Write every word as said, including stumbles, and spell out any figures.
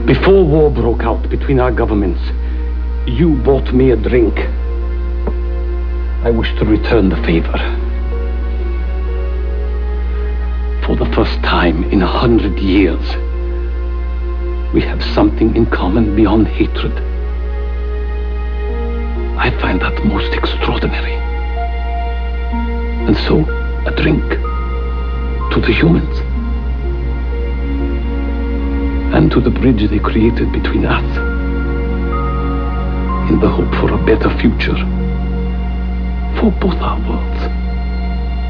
Before war broke out between our governments, you bought me a drink. I wish to return the favor. For the first time in a hundred years, we have something in common beyond hatred. I find that most extraordinary. And so, a drink to the humans. And to the bridge they created between us, in the hope for a better future for both our worlds.